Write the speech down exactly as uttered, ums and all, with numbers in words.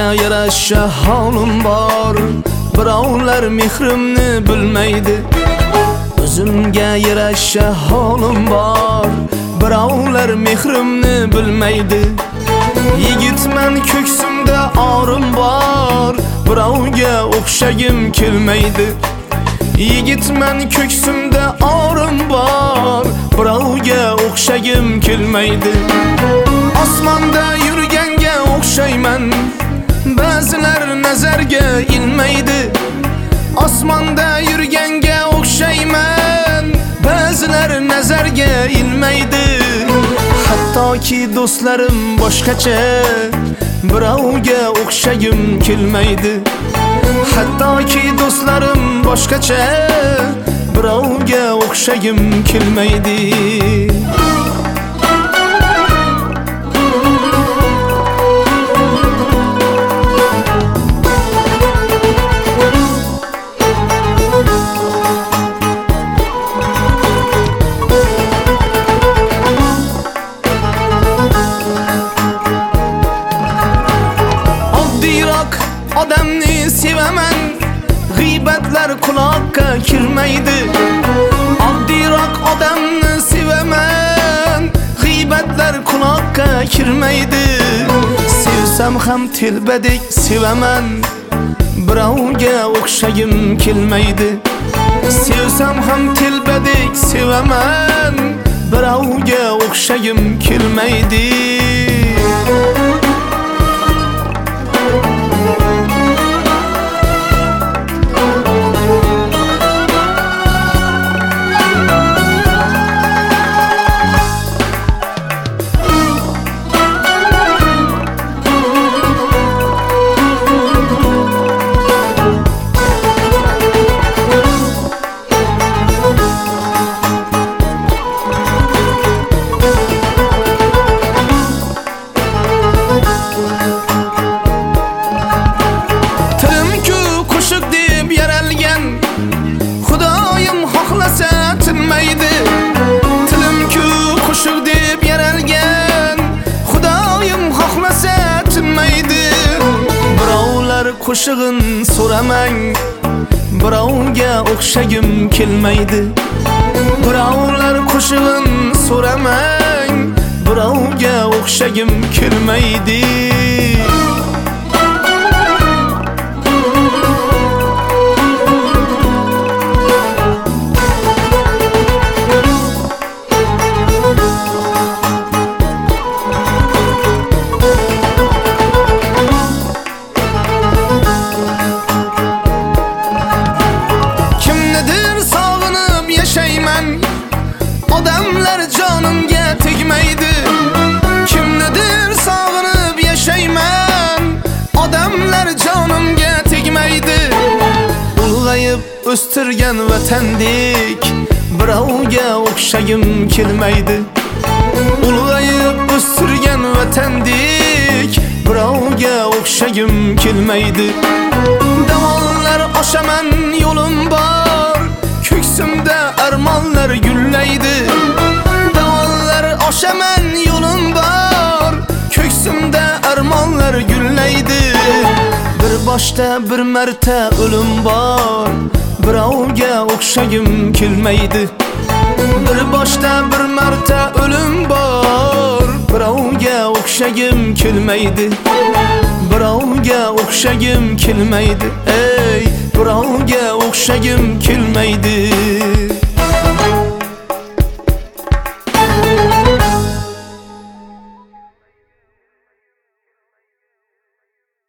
yarasha holim bor, birovlar mehrimni bilmaydi. O'zimga yarasha holim bor, birovlar mehrimni bilmaydi. Yigitman ko'ksimda orim bor, birovga o'xshagim kelmaydi. Yigitman ko'ksimda orim bor, birovga o'xshagim kelmaydi. Osmonda yurganga o'xshayman, ba'zilar nazarga ilmaydi. Osmonda yurganga o'xshayman, ba'zilar nazarga ilmaydi. Hattoki do'stlarim boshqacha, birovga o'xshagim kelmaydi. Hattoki do'stlarim boshqacha, birovga o'xshagim kelmaydi. Odamni sevaman, g'iybatlar quloqqa kirmaydi. Oddiyroq odamni sevaman, g'iybatlar quloqqa kirmaydi. Sevsam ham telbadek sevaman, birovga o'xshagim kelmaydi. Sevsam ham telbadek sevaman, birovga o'xshagim kelmaydi. Xudoyim xohlasa tinmaydi. Tilim-ku qo'shiq deb yaralgan, Xudoyim xohlasa tinmaydi. Birovlar qo'shig'in so'ramang, birovga o'xshagim kelmaydi. Birovlar qo'shig'in so'ramang, birovga o'xshagim kelmaydi. Odamlar jonimga tegmaydi. Kimnidir sog'inib yashayman, odamlar jonimga tegmaydi. Ulg'ayib o'stirgan vatandek, birovga o'xshagim kelmaydi. Ulg'ayib o'stirgan vatandek, birovga o'xshagim kelmaydi. Davonlar oshaman yo'lim bor, ko'ksimda armonlar gullaydi. Davonlar oshaman yo'lim bor, ko'ksimda armonlar gullaydi. Bir boshda bir marta o'lim bor, birovga o'xshagim kelmaydi. Bir boshda bir marta o'lim bor, birovga o'xshagim kelmaydi. Birovga o'xshagim kelmaydi. Ey, birovga o'xshagim kelmaydi.